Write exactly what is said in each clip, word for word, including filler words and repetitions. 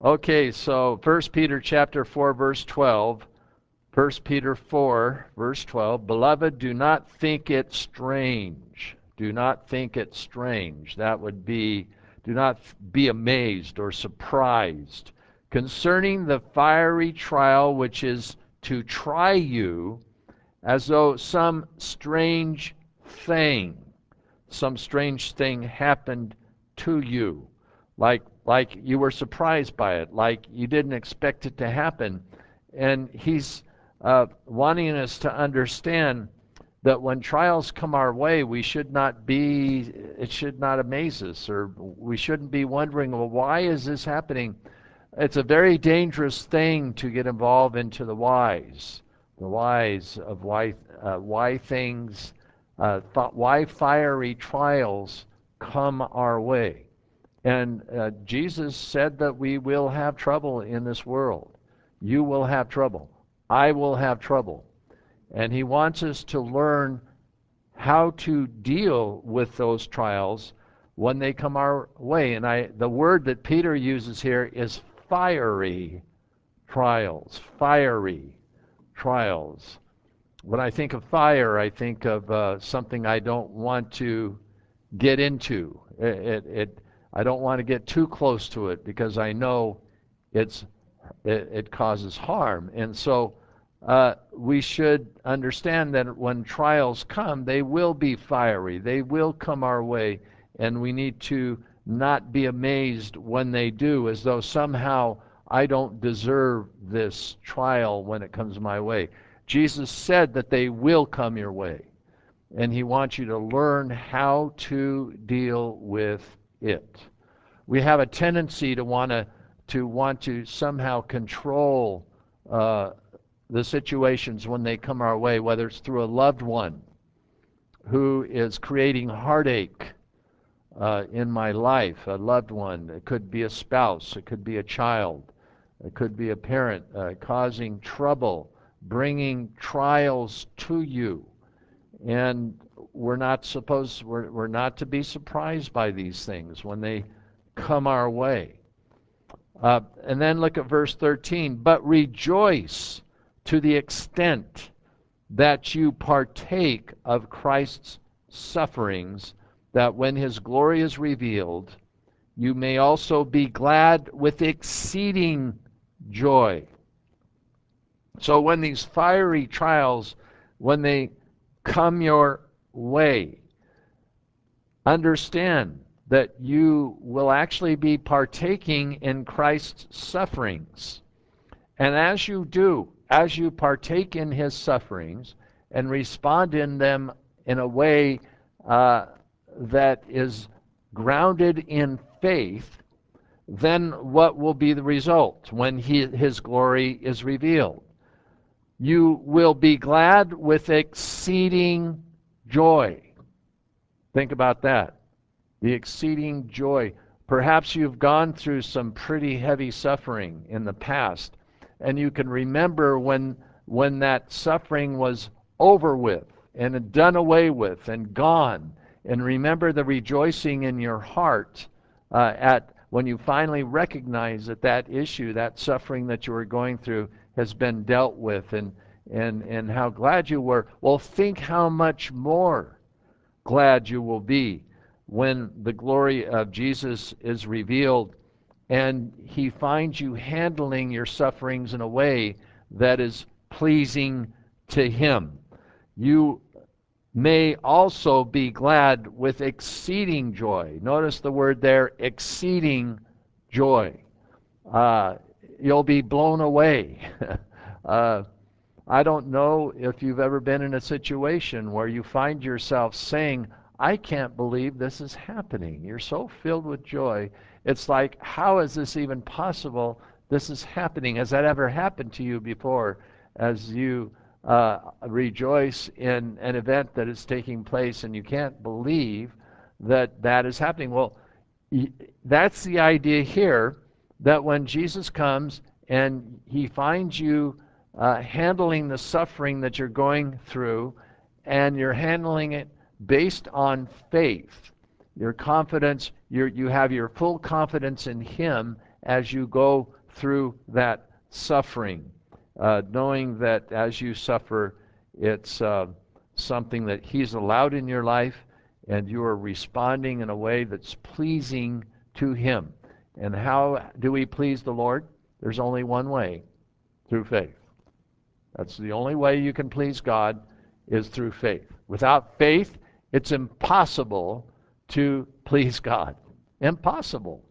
Okay, so First Peter chapter four, verse twelve. First Peter four, verse twelve. Beloved, do not think it strange. Do not think it strange. That would be, do not be amazed or surprised concerning the fiery trial which is to try you, as though some strange thing, some strange thing happened to you. Like like you were surprised by it, like you didn't expect it to happen. And he's uh, wanting us to understand that when trials come our way, we should not be, it should not amaze us, or we shouldn't be wondering, well, why is this happening? It's a very dangerous thing to get involved into the whys, the whys of why, uh, why things, uh, th- why fiery trials come our way. And uh, Jesus said that we will have trouble in this world. You will have trouble. I will have trouble. And he wants us to learn how to deal with those trials when they come our way. And I, the word that Peter uses here is fiery trials. Fiery trials. When I think of fire, I think of uh, something I don't want to get into. It, it, it, I don't want to get too close to it because I know it's it, it causes harm. And so uh, we should understand that when trials come, they will be fiery. They will come our way, and we need to not be amazed when they do, as though somehow I don't deserve this trial when it comes my way. Jesus said that they will come your way, and he wants you to learn how to deal with it. We have a tendency to want to to want to somehow control uh, the situations when they come our way, whether it's through a loved one who is creating heartache uh, in my life, a loved one. It could be a spouse, it could be a child, it could be a parent uh, causing trouble, bringing trials to you. And we're not supposed, we're, we're not to be surprised by these things when they come our way. Uh, and then look at verse thirteen. But rejoice to the extent that you partake of Christ's sufferings, that when his glory is revealed, you may also be glad with exceeding joy. So when these fiery trials, when they come your way, understand that you will actually be partaking in Christ's sufferings. And as you do, as you partake in his sufferings and respond in them in a way uh, that is grounded in faith, then what will be the result when he, his glory is revealed? You will be glad with exceeding joy. Think about that. The exceeding joy. Perhaps you've gone through some pretty heavy suffering in the past, and you can remember when when that suffering was over with and done away with and gone, and remember the rejoicing in your heart uh, at when you finally recognize that that issue, that suffering that you were going through, has been dealt with, and and and how glad you were. Well, think how much more glad you will be when the glory of Jesus is revealed and he finds you handling your sufferings in a way that is pleasing to him. You may also be glad with exceeding joy. Notice the word there, exceeding joy. Uh, you'll be blown away. uh, I don't know if you've ever been in a situation where you find yourself saying, I can't believe this is happening. You're so filled with joy. It's like, how is this even possible? This is happening. Has that ever happened to you before as you uh, rejoice in an event that is taking place and you can't believe that that is happening? Well, that's the idea here, that when Jesus comes and he finds you uh, handling the suffering that you're going through, and you're handling it based on faith, your confidence, your, you have your full confidence in him as you go through that suffering, uh, knowing that as you suffer, it's uh, something that He's allowed in your life, and you are responding in a way that's pleasing to Him. And how do we please the Lord? There's only one way, through faith. That's the only way you can please God, is through faith. Without faith, it's impossible to please God. Impossible.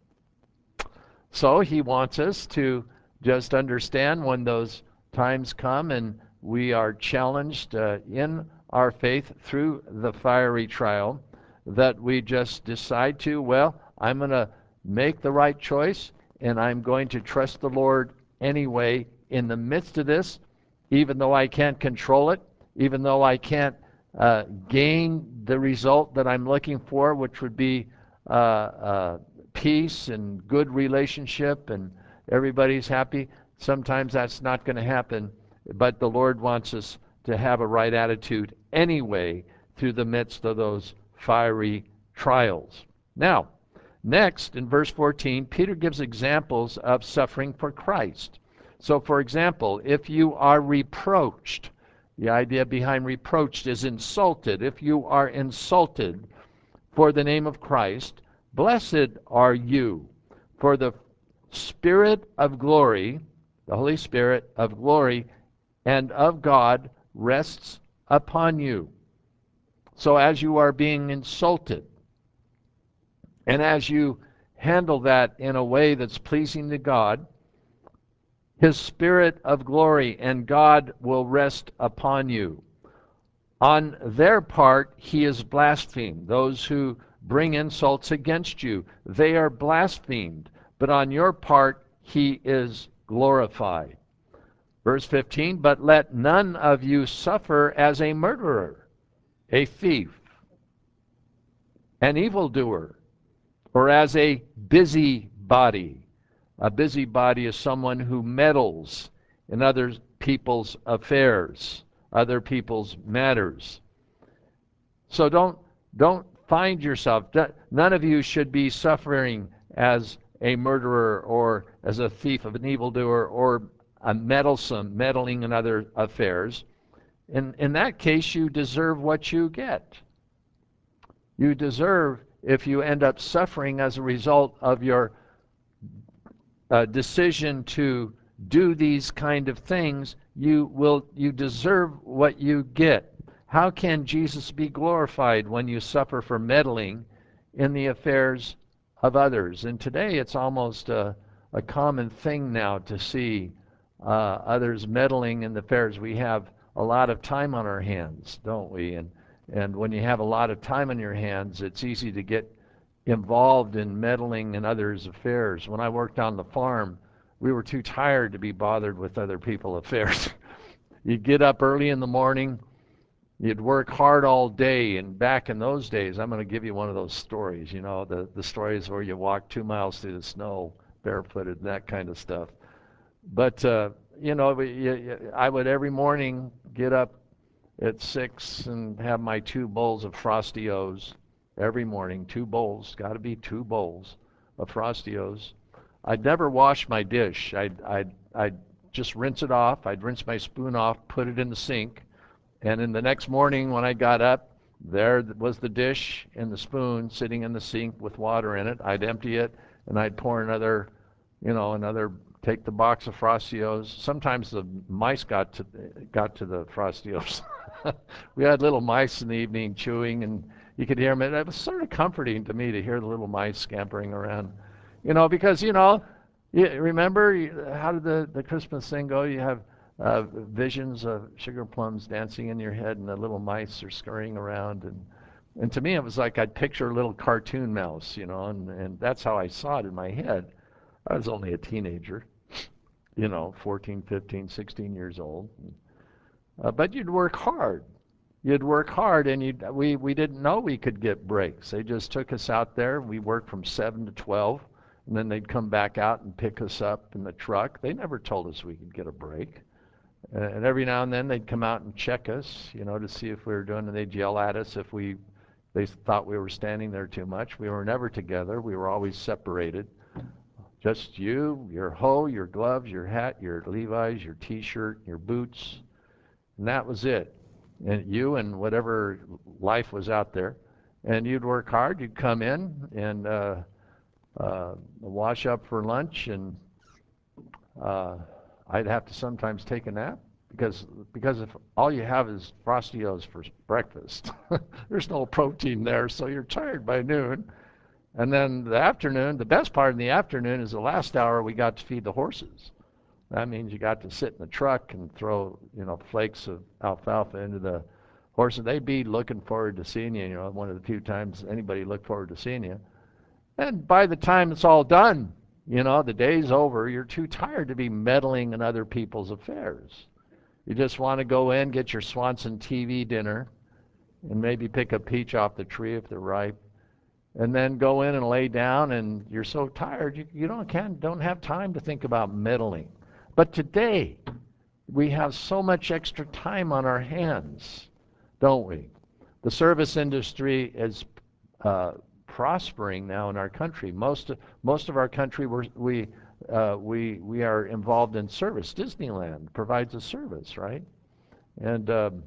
So He wants us to just understand when those times come and we are challenged uh, in our faith through the fiery trial, that we just decide to, well, I'm going to make the right choice, and I'm going to trust the Lord anyway in the midst of this, even though I can't control it, even though I can't uh, gain the result that I'm looking for, which would be uh, uh, peace and good relationship and everybody's happy. Sometimes that's not going to happen, but the Lord wants us to have a right attitude anyway through the midst of those fiery trials. Now, next, in verse fourteen, Peter gives examples of suffering for Christ. So, for example, if you are reproached, the idea behind reproached is insulted. If you are insulted for the name of Christ, blessed are you, for the Spirit of glory, the Holy Spirit of glory and of God rests upon you. So as you are being insulted, and as you handle that in a way that's pleasing to God, His Spirit of glory and God will rest upon you. On their part, He is blasphemed. Those who bring insults against you, they are blasphemed. But on your part, He is glorified. Verse fifteen, but let none of you suffer as a murderer, a thief, an evildoer, or as a busybody. A busybody is someone who meddles in other people's affairs, other people's matters. So don't don't find yourself, none of you should be suffering as a murderer or as a thief, of an evildoer, or a meddlesome, meddling in other affairs. In, in that case, you deserve what you get. You deserve, if you end up suffering as a result of your uh, decision to do these kind of things, you will, you deserve what you get. How can Jesus be glorified when you suffer for meddling in the affairs of others? And today it's almost a, a common thing now to see uh, others meddling in the affairs. We have a lot of time on our hands, don't we? And and when you have a lot of time on your hands, it's easy to get involved in meddling in others' affairs. When I worked on the farm, we were too tired to be bothered with other people's affairs. You'd get up early in the morning, you'd work hard all day, and back in those days, I'm going to give you one of those stories, you know, the, the stories where you walk two miles through the snow barefooted and that kind of stuff. But, uh, you know, we, you, you, I would every morning get up at six and have my two bowls of Frosty O's. Every morning, two bowls, got to be two bowls of Frosty O's. I'd never wash my dish. I'd, I'd, I'd just rinse it off. I'd rinse my spoon off, put it in the sink. And in the next morning when I got up, there was the dish and the spoon sitting in the sink with water in it. I'd empty it, and I'd pour another, you know, another, take the box of Frosty O's. Sometimes the mice got to, got to the Frosty O's. We had little mice in the evening chewing, and you could hear them. It was sort of comforting to me to hear the little mice scampering around. You know, because, you know, you remember, how did the, the Christmas thing go? You have uh, visions of sugar plums dancing in your head, and the little mice are scurrying around. And, and to me, it was like I'd picture a little cartoon mouse, you know, and, and that's how I saw it in my head. I was only a teenager, you know, fourteen, fifteen, sixteen years old. Uh, but you'd work hard. You'd work hard, and you'd, we, we didn't know we could get breaks. They just took us out there. We worked from seven to twelve, and then they'd come back out and pick us up in the truck. They never told us we could get a break. Uh, and every now and then they'd come out and check us, you know, to see if we were doing, and they'd yell at us if we, they thought we were standing there too much. We were never together. We were always separated. Just you, your hoe, your gloves, your hat, your Levi's, your T-shirt, your boots, and that was it. And you and whatever life was out there. And you'd work hard. You'd come in and uh, uh, wash up for lunch, and uh, I'd have to sometimes take a nap because because if all you have is Frosty-O's for breakfast, there's no protein there, so you're tired by noon. And then the afternoon, the best part in the afternoon is the last hour we got to feed the horses. That means you got to sit in the truck and throw, you know, flakes of alfalfa into the horses. They'd be looking forward to seeing you, you know, one of the few times anybody looked forward to seeing you. And by the time it's all done, you know, the day's over, you're too tired to be meddling in other people's affairs. You just want to go in, get your Swanson T V dinner, and maybe pick a peach off the tree if they're ripe, and then go in and lay down, and you're so tired you, you don't can don't have time to think about meddling. But today we have so much extra time on our hands, don't we? The service industry is uh, prospering now in our country. Most most of our country we're, we uh, we we are involved in service. Disneyland provides a service, right? And um,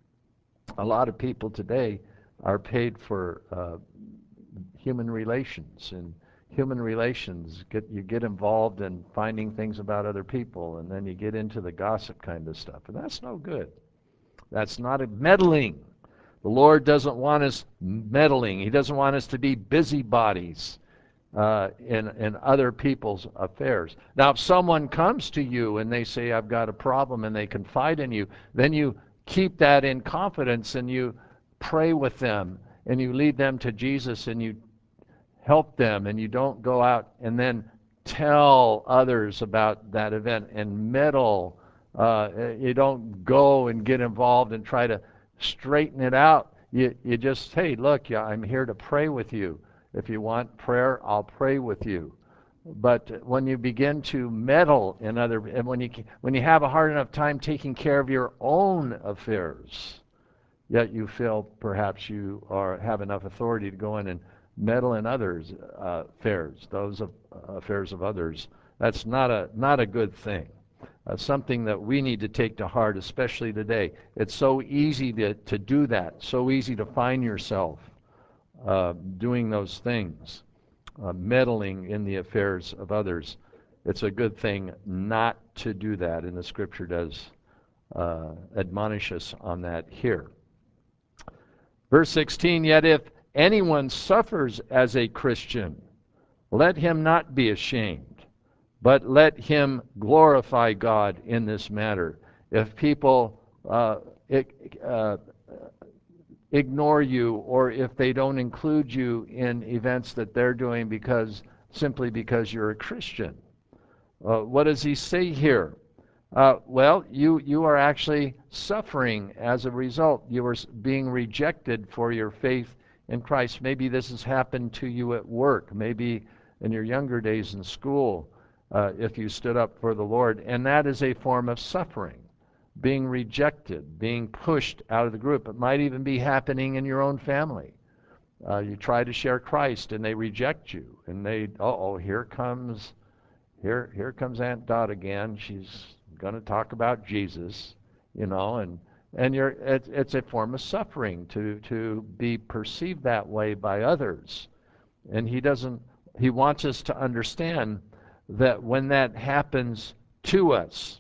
a lot of people today are paid for uh, human relations, and human relations get you get involved in finding things about other people, and then you get into the gossip kind of stuff, and that's no good. That's not a meddling. The Lord doesn't want us meddling. He doesn't want us to be busybodies uh, in in other people's affairs. Now, if someone comes to you and they say, "I've got a problem," and they confide in you, then you keep that in confidence and you pray with them and you lead them to Jesus and you help them, and you don't go out and then tell others about that event and meddle. Uh, you don't go and get involved and try to straighten it out. You, you just, hey, look, yeah, I'm here to pray with you. If you want prayer, I'll pray with you. But when you begin to meddle in other, and when you when you have a hard enough time taking care of your own affairs, yet you feel perhaps you are have enough authority to go in and meddle in others' uh, affairs, those of, uh, affairs of others. That's not a not a good thing. Uh, something that we need to take to heart, especially today. It's so easy to, to do that, so easy to find yourself uh, doing those things, uh, meddling in the affairs of others. It's a good thing not to do that, and the Scripture does uh, admonish us on that here. Verse sixteen, yet if anyone suffers as a Christian, let him not be ashamed, but let him glorify God in this matter. If people uh, uh, ignore you, or if they don't include you in events that they're doing because simply because you're a Christian, uh, what does he say here? Uh, well, you, you are actually suffering as a result. You are being rejected for your faith in Christ. Maybe this has happened to you at work, maybe in your younger days in school, uh, if you stood up for the Lord. And that is a form of suffering, being rejected, being pushed out of the group. It might even be happening in your own family. Uh, you try to share Christ and they reject you. And they, uh-oh, here comes, here, here comes Aunt Dot again. She's going to talk about Jesus, you know, and and you're it, it's a form of suffering to to be perceived that way by others. And he doesn't he wants us to understand that when that happens to us,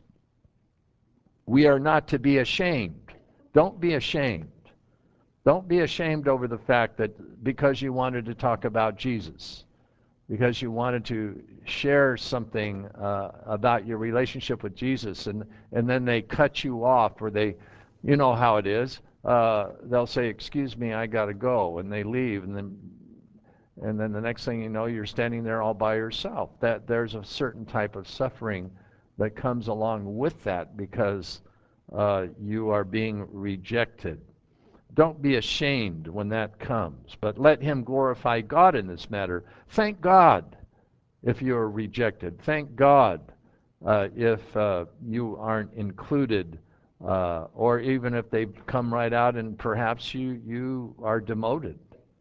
we are not to be ashamed. Don't be ashamed. Don't be ashamed over the fact that because you wanted to talk about Jesus, because you wanted to share something uh, about your relationship with Jesus, and, and then they cut you off, or they, you know how it is, uh, they'll say, excuse me, I got to go, and they leave, and then and then the next thing you know, you're standing there all by yourself. That there's a certain type of suffering that comes along with that because uh, you are being rejected. Don't be ashamed when that comes, but let him glorify God in this matter. Thank God if you are rejected. Thank God uh, if uh, you aren't included, uh, or even if they've come right out and perhaps you, you are demoted.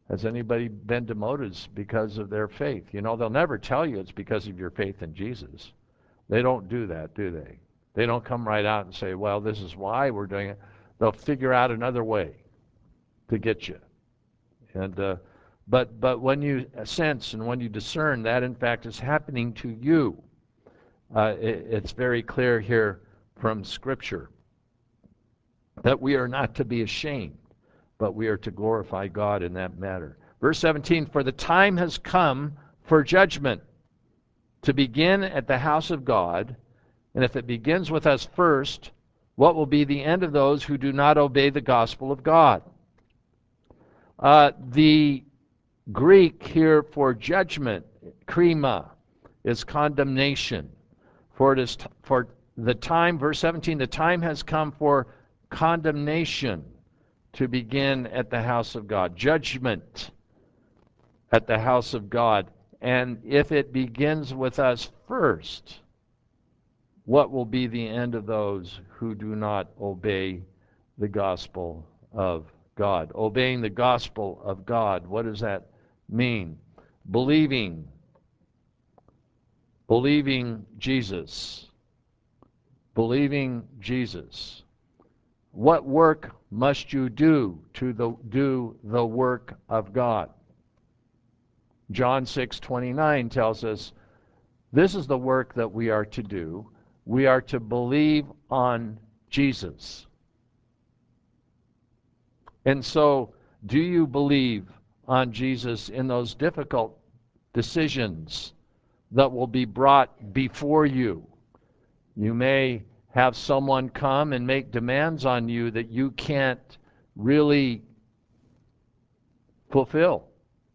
Has anybody been demoted because of their faith? You know, they'll never tell you it's because of your faith in Jesus. They don't do that, do they? They don't come right out and say, well, this is why we're doing it. They'll figure out another way to get you. And uh, but but when you sense and when you discern that in fact is happening to you, uh, it, it's very clear here from Scripture that we are not to be ashamed, but we are to glorify God in that matter. Verse seventeen, for the time has come for judgment to begin at the house of God, and if it begins with us first, what will be the end of those who do not obey the gospel of God? Uh, the Greek here for judgment, krima, is condemnation. For it is t- for the time, verse seventeen, the time has come for condemnation to begin at the house of God. Judgment at the house of God. And if it begins with us first, what will be the end of those who do not obey the gospel of God? Obeying the gospel of God, what does that mean? Believing. Believing Jesus. Believing Jesus. What work must you do to the, do the work of God? John six twenty-nine tells us, this is the work that we are to do. We are to believe on Jesus. And so, do you believe on Jesus in those difficult decisions that will be brought before you? You may have someone come and make demands on you that you can't really fulfill.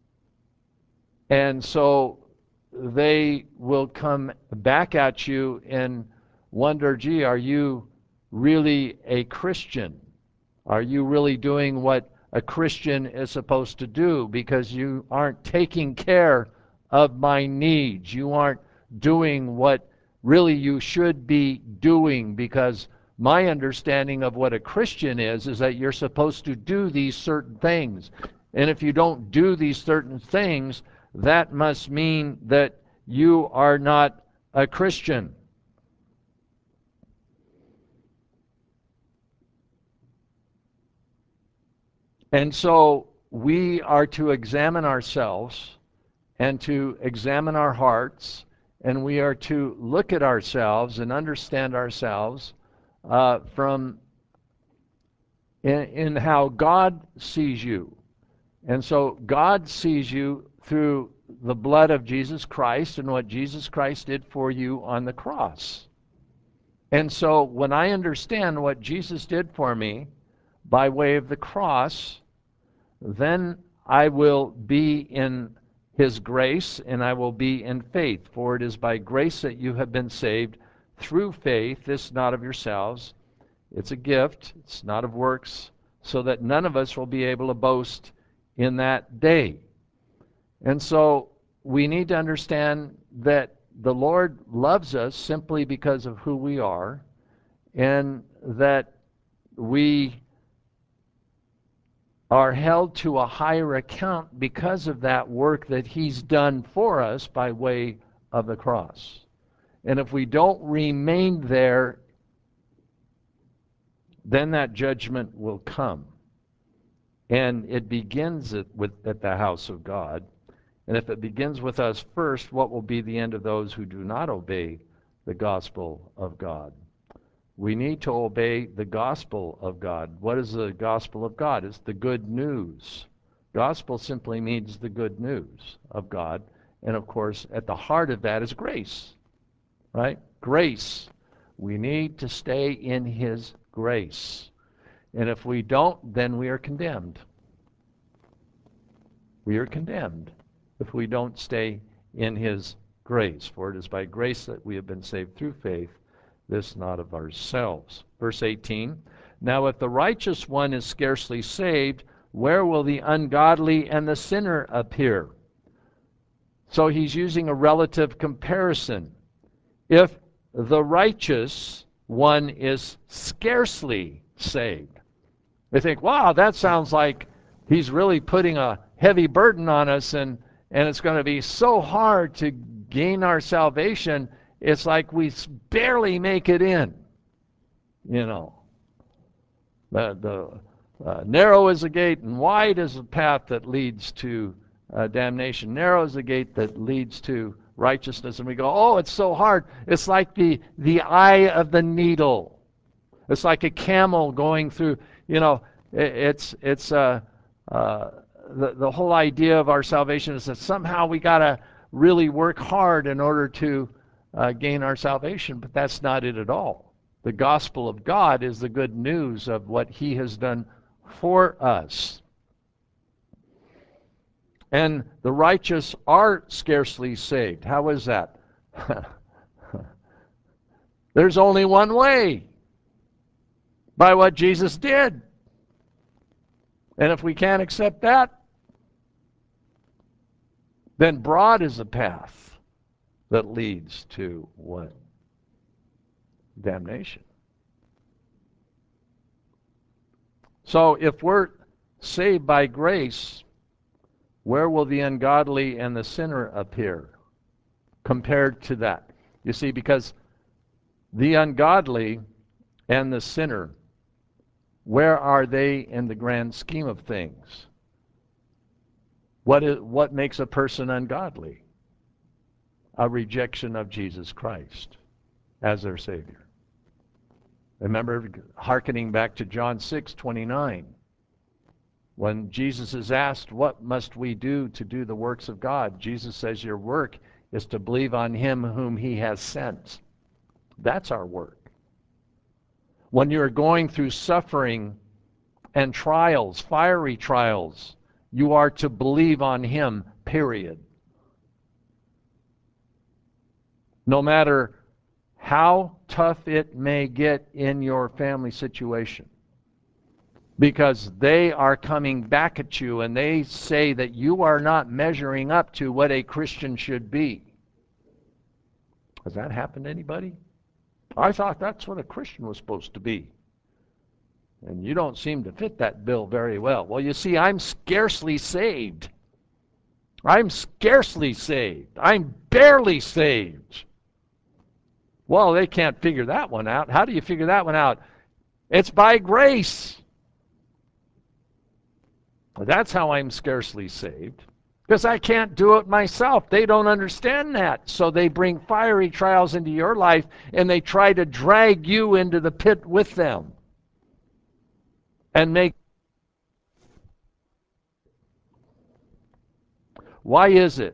And so they will come back at you and wonder, gee, are you really a Christian? Are you really doing what a Christian is supposed to do? Because you aren't taking care of my needs. You aren't doing what really you should be doing, because my understanding of what a Christian is is that you're supposed to do these certain things. And if you don't do these certain things, that must mean that you are not a Christian. And so we are to examine ourselves and to examine our hearts, and we are to look at ourselves and understand ourselves uh, from in, in how God sees you. And so God sees you through the blood of Jesus Christ and what Jesus Christ did for you on the cross. And so when I understand what Jesus did for me by way of the cross, then I will be in His grace and I will be in faith. For it is by grace that you have been saved through faith, this not of yourselves. It's a gift, it's not of works, so that none of us will be able to boast in that day. And so we need to understand that the Lord loves us simply because of who we are, and that we are held to a higher account because of that work that He's done for us by way of the cross. And if we don't remain there, then that judgment will come. And it begins at, with, at the house of God. And if it begins with us first, what will be the end of those who do not obey the gospel of God? We need to obey the gospel of God. What is the gospel of God? It's the good news. Gospel simply means the good news of God. And of course, at the heart of that is grace. Right? Grace. We need to stay in His grace. And if we don't, then we are condemned. We are condemned if we don't stay in His grace. For it is by grace that we have been saved through faith, this not of ourselves. Verse eighteen, now if the righteous one is scarcely saved, where will the ungodly and the sinner appear? So he's using a relative comparison. If the righteous one is scarcely saved, they think, wow, that sounds like he's really putting a heavy burden on us, and, and it's going to be so hard to gain our salvation, it's like we barely make it in. You know, the, the uh, narrow is the gate and wide is the path that leads to uh, damnation. Narrow is the gate that leads to righteousness. And we go, oh, it's so hard. It's like the, the eye of the needle. It's like a camel going through, you know, it, it's, it's uh, uh, the, the whole idea of our salvation is that somehow we got to really work hard in order to uh, gain our salvation, but that's not it at all. The gospel of God is the good news of what He has done for us. And the righteous are scarcely saved. How is that? There's only one way, by what Jesus did. And if we can't accept that, then broad is the path that leads to what? Damnation. So if we're saved by grace, where will the ungodly and the sinner appear compared to that? You see, because the ungodly and the sinner, where are they in the grand scheme of things? What is, what makes a person ungodly? A rejection of Jesus Christ as their Savior. Remember, hearkening back to John six twenty-nine, when Jesus is asked, what must we do to do the works of God? Jesus says, your work is to believe on Him whom He has sent. That's our work. When you're going through suffering and trials, fiery trials, you are to believe on Him, period. No matter how tough it may get in your family situation. Because they are coming back at you and they say that you are not measuring up to what a Christian should be. Has that happened to anybody? I thought that's what a Christian was supposed to be. And you don't seem to fit that bill very well. Well, you see, I'm scarcely saved. I'm scarcely saved. I'm barely saved. Well, they can't figure that one out. How do you figure that one out? It's by grace. That's how I'm scarcely saved. Because I can't do it myself. They don't understand that. So they bring fiery trials into your life and they try to drag you into the pit with them. And make. Why is it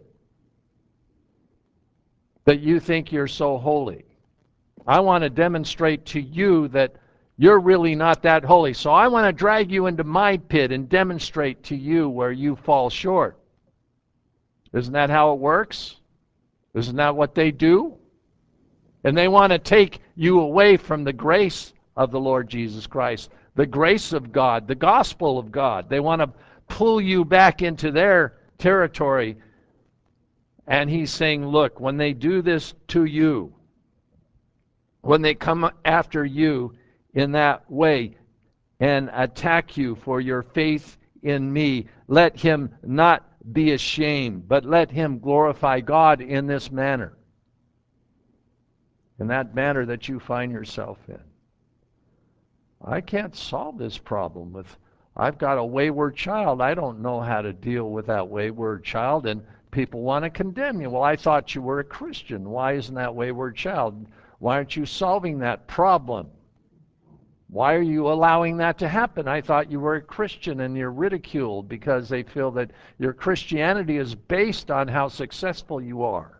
that you think you're so holy? I want to demonstrate to you that you're really not that holy. So I want to drag you into my pit and demonstrate to you where you fall short. Isn't that how it works? Isn't that what they do? And they want to take you away from the grace of the Lord Jesus Christ, the grace of God, the gospel of God. They want to pull you back into their territory. And He's saying, look, when they do this to you, when they come after you in that way and attack you for your faith in me, let him not be ashamed, but let him glorify God in this manner, in that manner that you find yourself in. I can't solve this problem with, I've got a wayward child. I don't know how to deal with that wayward child, and people want to condemn you. Well, I thought you were a Christian. Why isn't that wayward child? Why aren't you solving that problem? Why are you allowing that to happen? I thought you were a Christian, and you're ridiculed because they feel that your Christianity is based on how successful you are,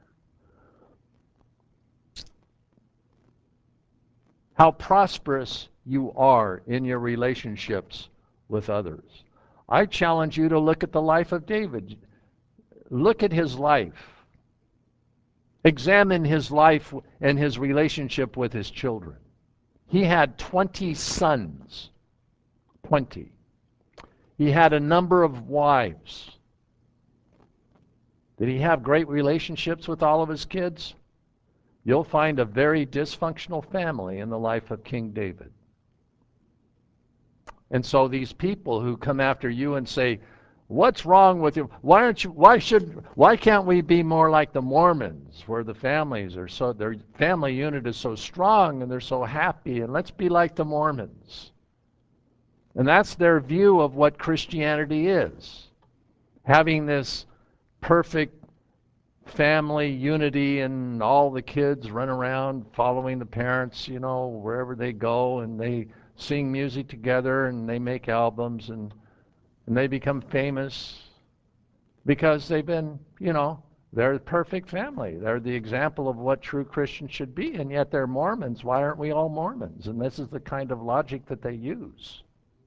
how prosperous you are in your relationships with others. I challenge you to look at the life of David. Look at his life. Examine his life and his relationship with his children. He had twenty sons. twenty. He had a number of wives. Did he have great relationships with all of his kids? You'll find a very dysfunctional family in the life of King David. And so these people who come after you and say, What's wrong with you? Why aren't you? Why should? Why can't we be more like the Mormons, where the families are so their family unit is so strong and they're so happy? And let's be like the Mormons. And that's their view of what Christianity is, having this perfect family unity and all the kids run around following the parents, you know, wherever they go, and they sing music together and they make albums and and they become famous because they've been, you know, they're the perfect family. They're the example of what true Christians should be, and yet they're Mormons. Why aren't we all Mormons? And this is the kind of logic that they use.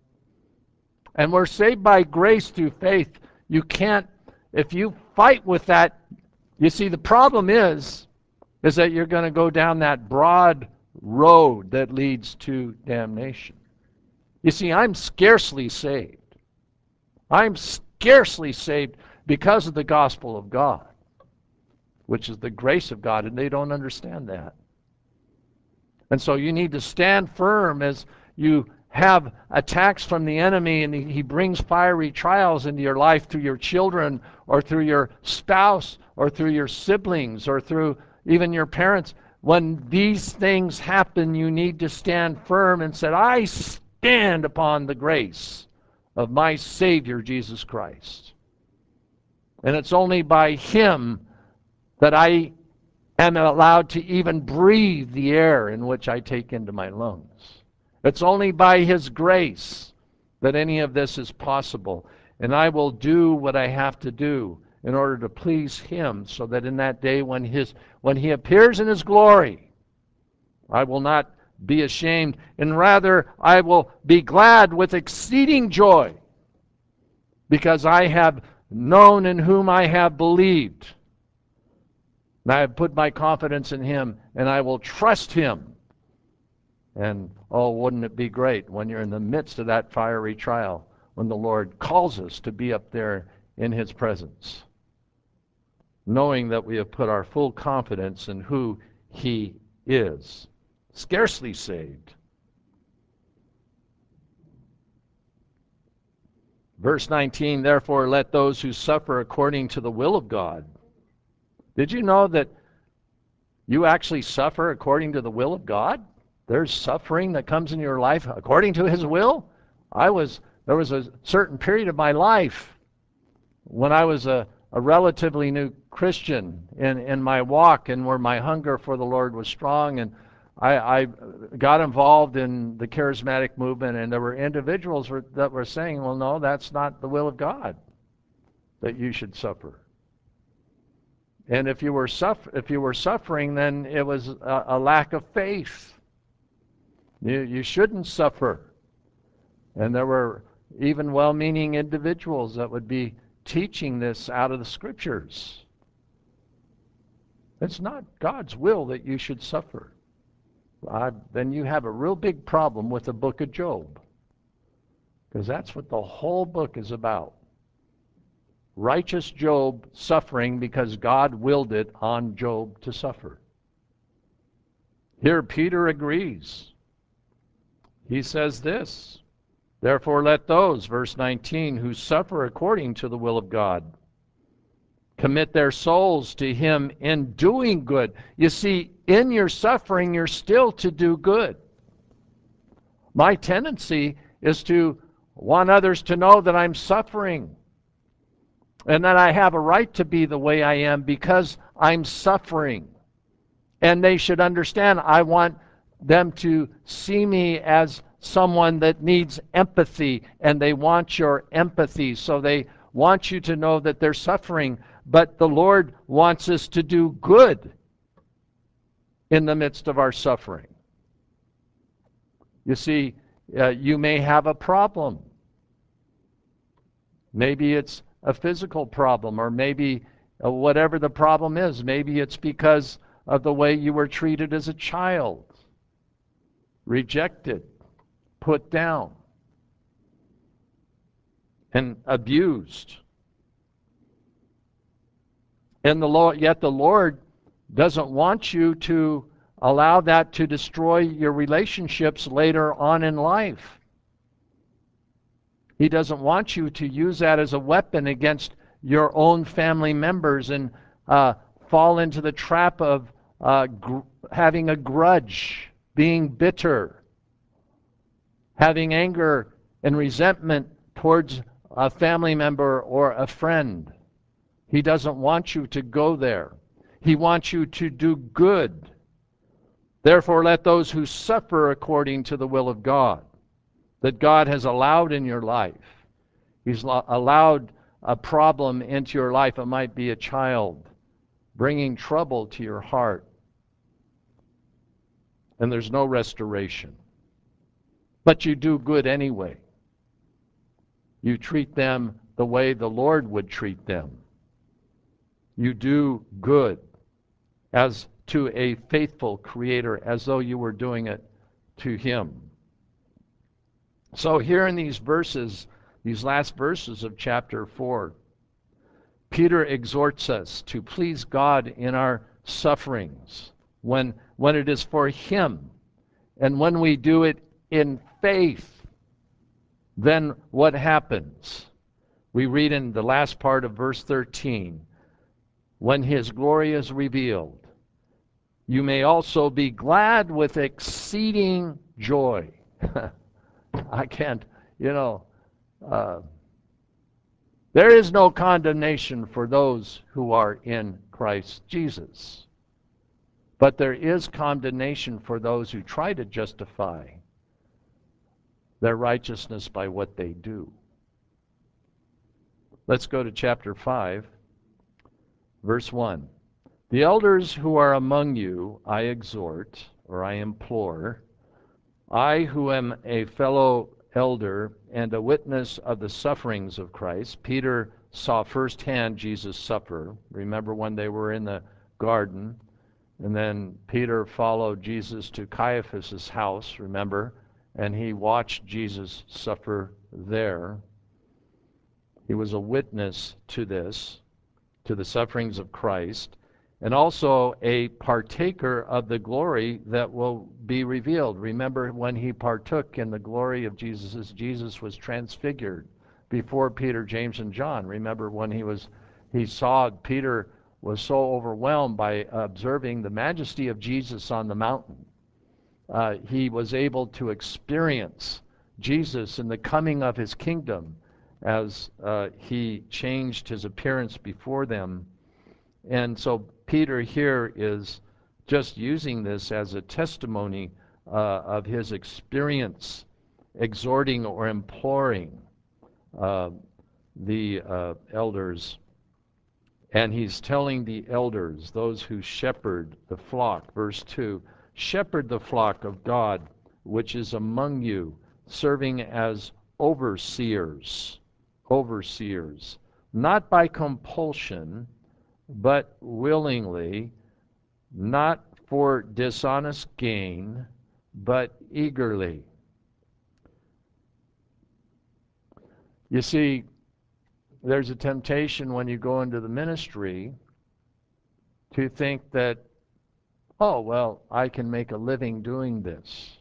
And we're saved by grace through faith. You can't, if you fight with that, you see, the problem is, is that you're going to go down that broad road that leads to damnation. You see, I'm scarcely saved. I'm scarcely saved because of the gospel of God, which is the grace of God, and they don't understand that. And so you need to stand firm as you have attacks from the enemy, and he brings fiery trials into your life through your children or through your spouse or through your siblings or through even your parents. When these things happen, you need to stand firm and say, I stand upon the grace of my Savior, Jesus Christ. And it's only by Him that I am allowed to even breathe the air in which I take into my lungs. It's only by His grace that any of this is possible. And I will do what I have to do in order to please Him, so that in that day when His when He appears in His glory, I will not be ashamed, and rather I will be glad with exceeding joy, because I have known in whom I have believed. And I have put my confidence in Him, and I will trust Him. And oh, wouldn't it be great when you're in the midst of that fiery trial, when the Lord calls us to be up there in His presence, knowing that we have put our full confidence in who He is. Scarcely saved. Verse nineteen, therefore let those who suffer according to the will of God. Did you know that you actually suffer according to the will of God? There's suffering that comes in your life according to His will. I was, there was a certain period of my life when I was a, a relatively new Christian in, in my walk, and where my hunger for the Lord was strong, and I, I got involved in the charismatic movement, and there were individuals were, that were saying, well, no, that's not the will of God, that you should suffer. And if you were suffer, if you were suffering, then it was a, a lack of faith. You, you shouldn't suffer. And there were even well-meaning individuals that would be teaching this out of the Scriptures. It's not God's will that you should suffer. Uh, then you have a real big problem with the book of Job, because that's what the whole book is about. Righteous Job suffering because God willed it on Job to suffer. Here Peter agrees. He says this, therefore let those, verse nineteen, who suffer according to the will of God, commit their souls to Him in doing good. You see, in your suffering, you're still to do good. My tendency is to want others to know that I'm suffering, and that I have a right to be the way I am because I'm suffering. And they should understand, I want them to see me as someone that needs empathy, and they want your empathy. So they want you to know that they're suffering. But the Lord wants us to do good in the midst of our suffering. You see, uh, you may have a problem. Maybe it's a physical problem, or maybe uh, whatever the problem is. Maybe it's because of the way you were treated as a child, rejected, put down, and abused. And the Lord, yet the Lord doesn't want you to allow that to destroy your relationships later on in life. He doesn't want you to use that as a weapon against your own family members and uh, fall into the trap of uh, gr- having a grudge, being bitter, having anger and resentment towards a family member or a friend. He doesn't want you to go there. He wants you to do good. Therefore, let those who suffer according to the will of God, that God has allowed in your life. He's allowed a problem into your life. It might be a child bringing trouble to your heart, and there's no restoration. But you do good anyway. You treat them the way the Lord would treat them. You do good as to a faithful Creator, as though you were doing it to Him. So here in these verses, these last verses of chapter four, Peter exhorts us to please God in our sufferings when, when it is for Him. And when we do it in faith, then what happens? We read in the last part of verse thirteen, when His glory is revealed, you may also be glad with exceeding joy. I can't, you know, uh, there is no condemnation for those who are in Christ Jesus. But there is condemnation for those who try to justify their righteousness by what they do. Let's go to chapter five, verse one. The elders who are among you I exhort, or I implore, I who am a fellow elder and a witness of the sufferings of Christ. Peter saw firsthand Jesus suffer. Remember when they were in the garden, and then Peter followed Jesus to Caiaphas' house, remember, and he watched Jesus suffer there. He was a witness to this, to the sufferings of Christ, and also a partaker of the glory that will be revealed. Remember when he partook in the glory of Jesus as Jesus was transfigured before Peter, James, and John. Remember when he was, he saw Peter was so overwhelmed by observing the majesty of Jesus on the mountain. Uh, he was able to experience Jesus in the coming of his kingdom as uh, he changed his appearance before them. And so Peter here is just using this as a testimony uh, of his experience, exhorting or imploring uh, the uh, elders. And he's telling the elders, those who shepherd the flock, verse two, shepherd the flock of God which is among you, serving as overseers, overseers, not by compulsion, but willingly, not for dishonest gain, but eagerly. You see, there's a temptation when you go into the ministry to think that, oh, well, I can make a living doing this.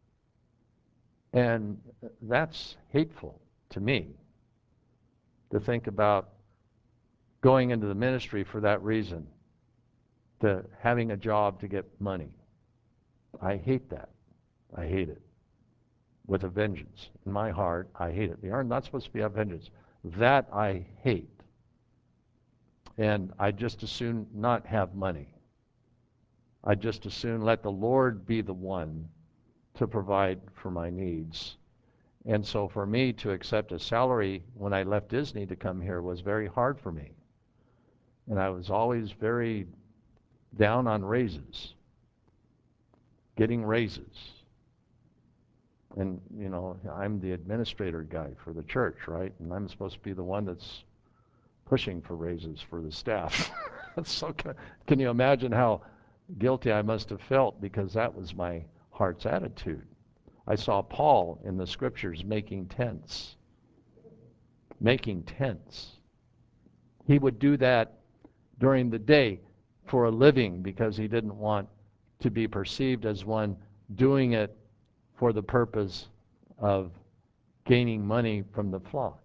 And that's hateful to me, to think about going into the ministry for that reason, to having a job to get money. I hate that. I hate it with a vengeance. In my heart, I hate it. We are not supposed to be a vengeance. That I hate. And I'd just as soon not have money. I'd just as soon let the Lord be the one to provide for my needs. And so for me to accept a salary when I left Disney to come here was very hard for me. And I was always very down on raises, getting raises. And, you know, I'm the administrator guy for the church, right? And I'm supposed to be the one that's pushing for raises for the staff. So can, can you imagine how guilty I must have felt, because that was my heart's attitude. I saw Paul in the scriptures making tents. Making tents. He would do that during the day for a living because he didn't want to be perceived as one doing it for the purpose of gaining money from the flock.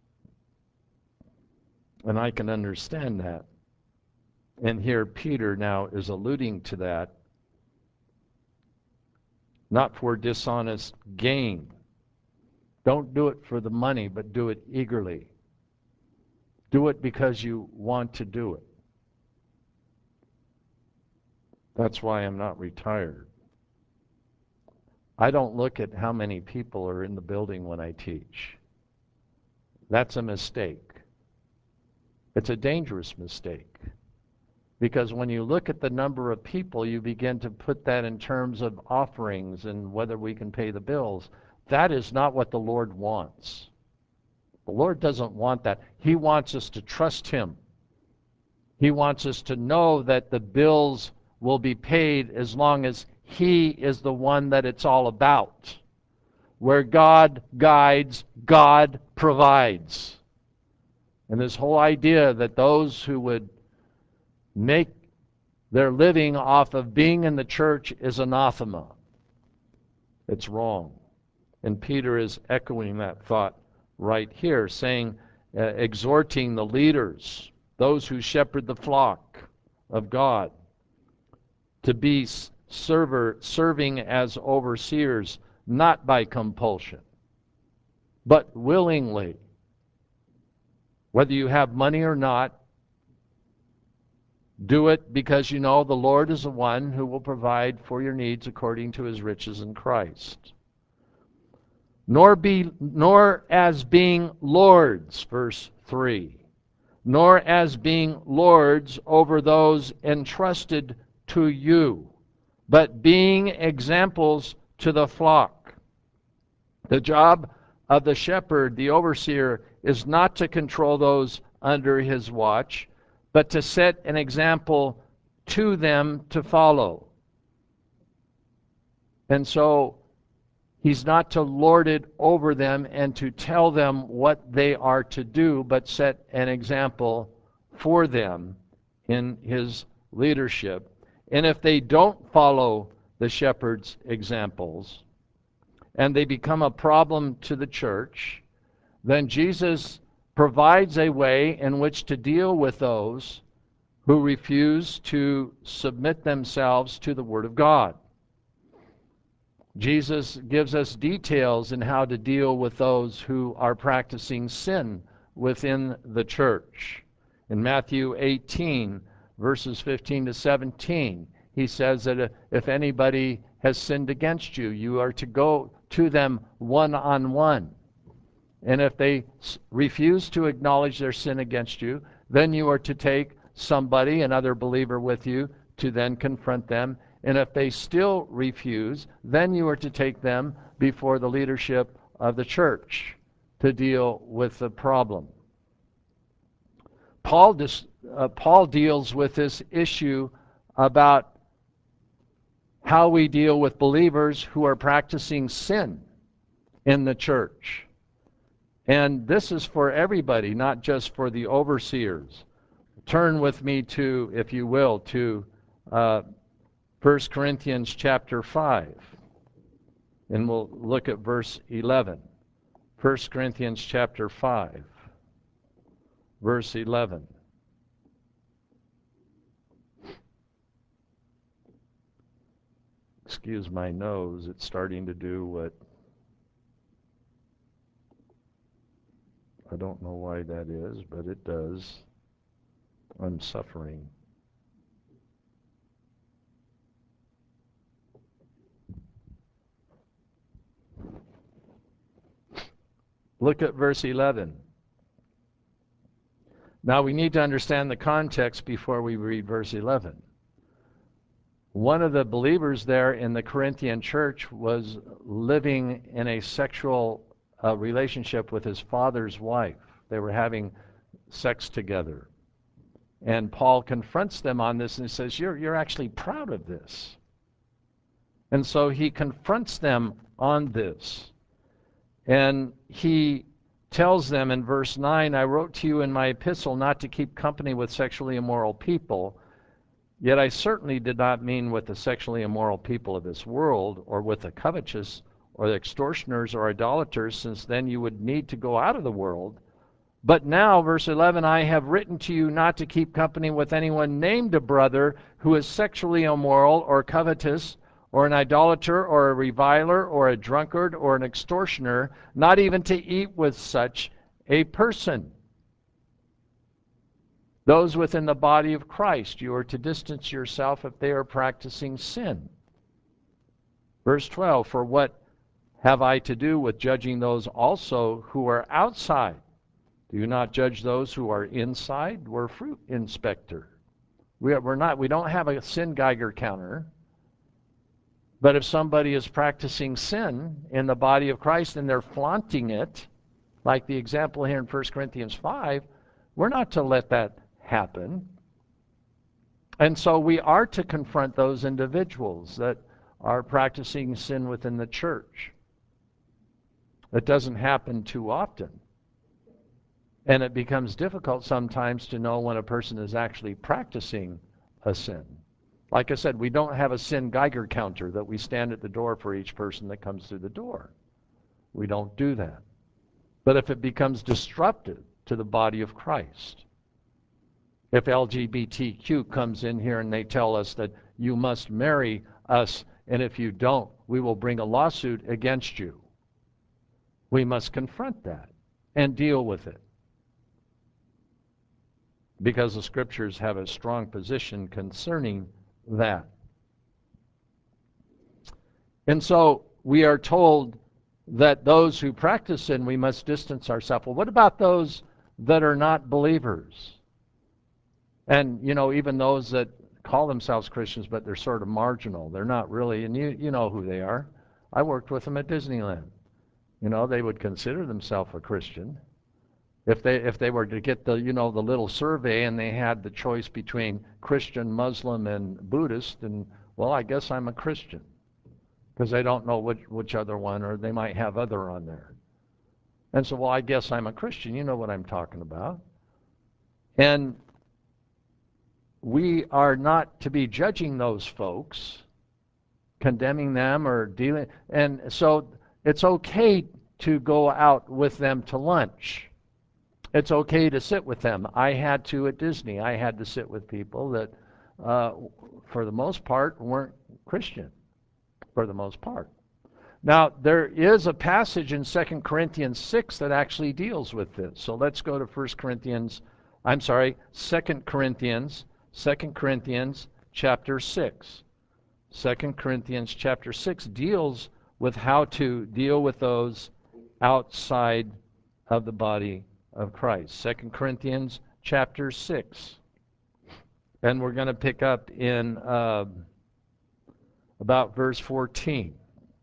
And I can understand that. And here Peter now is alluding to that, not for dishonest gain. Don't do it for the money, but do it eagerly. Do it because you want to do it. That's why I'm not retired. I don't look at how many people are in the building when I teach. That's a mistake. It's a dangerous mistake. Because when you look at the number of people, you begin to put that in terms of offerings and whether we can pay the bills. That is not what the Lord wants. The Lord doesn't want that. He wants us to trust Him. He wants us to know that the bills will be paid as long as He is the one that it's all about. Where God guides, God provides. And this whole idea that those who would make their living off of being in the church is anathema. It's wrong. And Peter is echoing that thought right here, saying, uh, exhorting the leaders, those who shepherd the flock of God, to be server, serving as overseers, not by compulsion, but willingly. Whether you have money or not, do it because you know the Lord is the one who will provide for your needs according to His riches in Christ. Nor be, nor as being lords, verse three, nor as being lords over those entrusted to you, but being examples to the flock. The job of the shepherd, the overseer, is not to control those under his watch, but to set an example to them to follow. And so he's not to lord it over them and to tell them what they are to do, but set an example for them in his leadership. And if they don't follow the shepherd's examples, and they become a problem to the church, then Jesus provides a way in which to deal with those who refuse to submit themselves to the Word of God. Jesus gives us details in how to deal with those who are practicing sin within the church. In Matthew eighteen, verses fifteen to seventeen, he says that if anybody has sinned against you, you are to go to them one-on-one. And if they refuse to acknowledge their sin against you, then you are to take somebody, another believer with you, to then confront them. And if they still refuse, then you are to take them before the leadership of the church to deal with the problem. Paul, dis, uh, Paul deals with this issue about how we deal with believers who are practicing sin in the church. And this is for everybody, not just for the overseers. Turn with me to, if you will, to uh, First Corinthians chapter five. And we'll look at verse eleven. First Corinthians chapter five, verse eleven. Excuse my nose, it's starting to do what I don't know why that is, but it does. I'm suffering. Look at verse eleven. Now we need to understand the context before we read verse eleven. One of the believers there in the Corinthian church was living in a sexual uh, relationship with his father's wife. They were having sex together. And Paul confronts them on this and he says, you're, you're actually proud of this. And so he confronts them on this. And he tells them in verse nine, I wrote to you in my epistle not to keep company with sexually immoral people, yet I certainly did not mean with the sexually immoral people of this world, or with the covetous, or the extortioners or idolaters, since then you would need to go out of the world. But now, verse eleven, I have written to you not to keep company with anyone named a brother who is sexually immoral or covetous, or an idolater, or a reviler, or a drunkard, or an extortioner, not even to eat with such a person. Those within the body of Christ, you are to distance yourself if they are practicing sin. Verse twelve, for what have I to do with judging those also who are outside? Do you not judge those who are inside? We're fruit inspector. We are, we're not, we don't have a sin Geiger counter. But if somebody is practicing sin in the body of Christ and they're flaunting it, like the example here in First Corinthians five, we're not to let that happen. And so we are to confront those individuals that are practicing sin within the church. It doesn't happen too often. And it becomes difficult sometimes to know when a person is actually practicing a sin. Like I said, we don't have a sin Geiger counter that we stand at the door for each person that comes through the door. We don't do that. But if it becomes disruptive to the body of Christ, if L G B T Q comes in here and they tell us that you must marry us, and if you don't, we will bring a lawsuit against you, we must confront that and deal with it. Because the scriptures have a strong position concerning that. And so we are told that those who practice sin, we must distance ourselves. Well, what about those that are not believers? And, you know, even those that call themselves Christians, but they're sort of marginal. They're not really, and you, you know who they are. I worked with them at Disneyland. You know, they would consider themselves a Christian. If they if they were to get the, you know, the little survey and they had the choice between Christian, Muslim, and Buddhist, and, well, I guess I'm a Christian. Because they don't know which, which other one, or they might have other on there. And so, well, I guess I'm a Christian. You know what I'm talking about. And we are not to be judging those folks, condemning them or dealing. And so it's okay to go out with them to lunch. It's okay to sit with them. I had to at Disney. I had to sit with people that, uh, for the most part, weren't Christian, for the most part. Now, there is a passage in Second Corinthians six that actually deals with this. So let's go to First Corinthians, I'm sorry, Second Corinthians, Second Corinthians chapter six. Second Corinthians chapter six deals with how to deal with those outside of the body of Christ. Second Corinthians chapter six. And we're going to pick up in uh, about verse fourteen.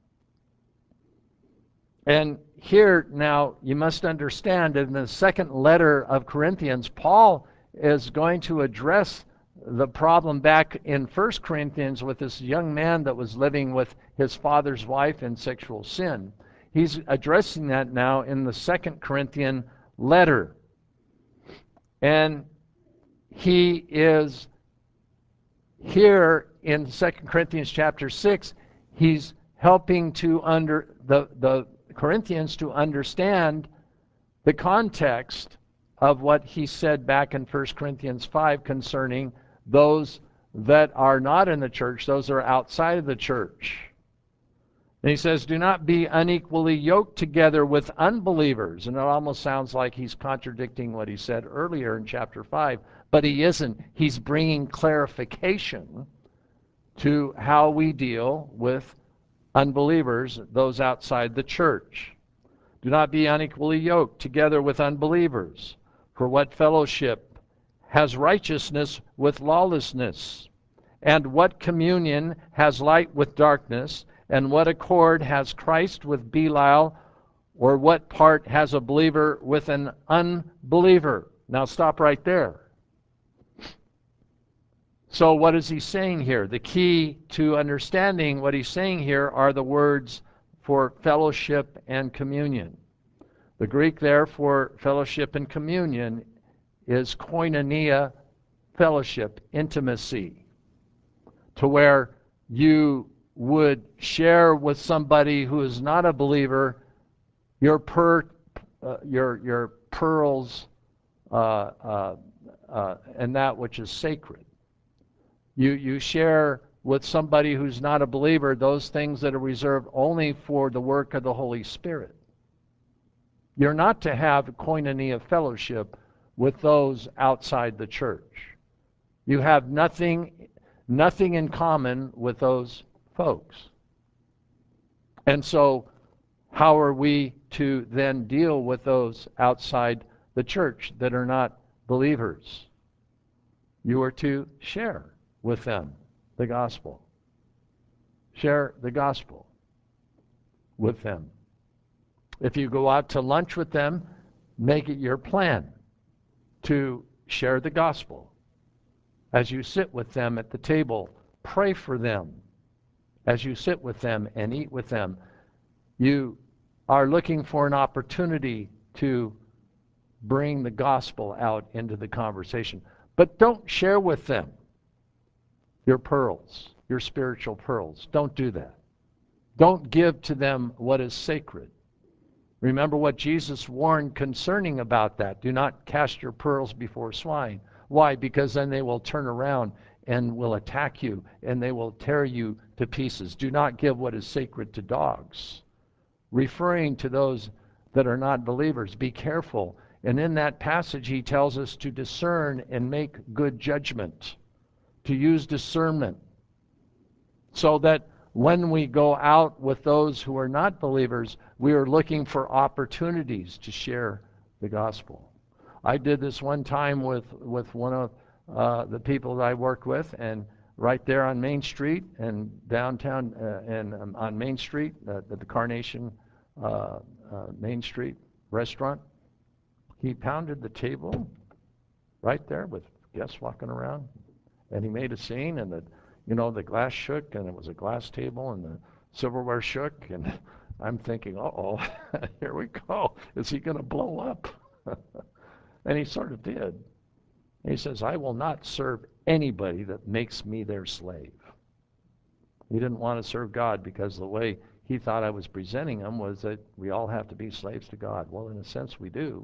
And here now you must understand in the second letter of Corinthians, Paul is going to address the problem back in First Corinthians with this young man that was living with his father's wife in sexual sin. He's addressing that now in the Second Corinthian letter. And he is here in Second Corinthians chapter six, he's helping to under the, the Corinthians to understand the context of what he said back in First Corinthians five concerning those that are not in the church, those that are outside of the church. And he says, do not be unequally yoked together with unbelievers. And it almost sounds like he's contradicting what he said earlier in chapter five, but he isn't. He's bringing clarification to how we deal with unbelievers, those outside the church. Do not be unequally yoked together with unbelievers. For what fellowship has righteousness with lawlessness? And what communion has light with darkness? And what accord has Christ with Belial? Or what part has a believer with an unbeliever? Now stop right there. So what is he saying here? The key to understanding what he's saying here are the words for fellowship and communion. The Greek there for fellowship and communion is koinonia, fellowship, intimacy, to where you would share with somebody who is not a believer your per, uh, your your pearls uh, uh, uh, and that which is sacred. You you share with somebody who's not a believer those things that are reserved only for the work of the Holy Spirit. You're not to have a koinonia fellowship with those outside the church. You have nothing nothing in common with those folks. And so how are we to then deal with those outside the church that are not believers? You are to share with them the gospel. Share the gospel with them. If you go out to lunch with them, make it your plan to share the gospel. As you sit with them at the table, pray for them. As you sit with them and eat with them, you are looking for an opportunity to bring the gospel out into the conversation. But don't share with them your pearls, your spiritual pearls. Don't do that. Don't give to them what is sacred. Remember what Jesus warned concerning about that. Do not cast your pearls before swine. Why? Because then they will turn around and will attack you, and they will tear you to pieces. Do not give what is sacred to dogs. Referring to those that are not believers, be careful. And in that passage, he tells us to discern and make good judgment, to use discernment, so that when we go out with those who are not believers, we are looking for opportunities to share the gospel. I did this one time with, with one of uh, the people that I work with, and right there on Main Street and downtown uh, and um, on Main Street, uh, at the Carnation uh, uh, Main Street restaurant, he pounded the table right there with guests walking around, and he made a scene, and the you know the glass shook, and it was a glass table, and the silverware shook, and I'm thinking, uh-oh, here we go. Is he going to blow up? And he sort of did. He says, I will not serve anybody that makes me their slave. He didn't want to serve God because the way he thought I was presenting him was that we all have to be slaves to God. Well, in a sense, we do.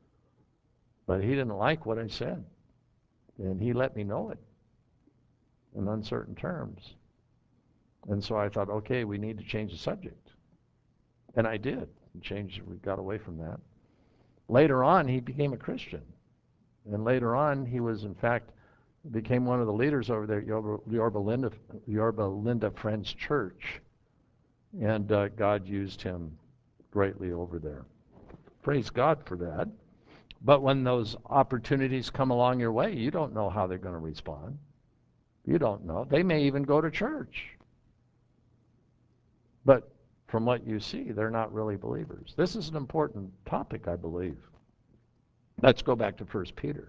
But he didn't like what I said. And he let me know it in uncertain terms. And so I thought, okay, we need to change the subject. And I did. And changed, we got away from that. Later on, he became a Christian. And later on, he was, in fact, became one of the leaders over there at Yorba, Yorba, Linda, Yorba Linda Friends Church. And uh, God used him greatly over there. Praise God for that. But when those opportunities come along your way, you don't know how they're going to respond. You don't know. They may even go to church. But from what you see, they're not really believers. This is an important topic, I believe. Let's go back to First Peter.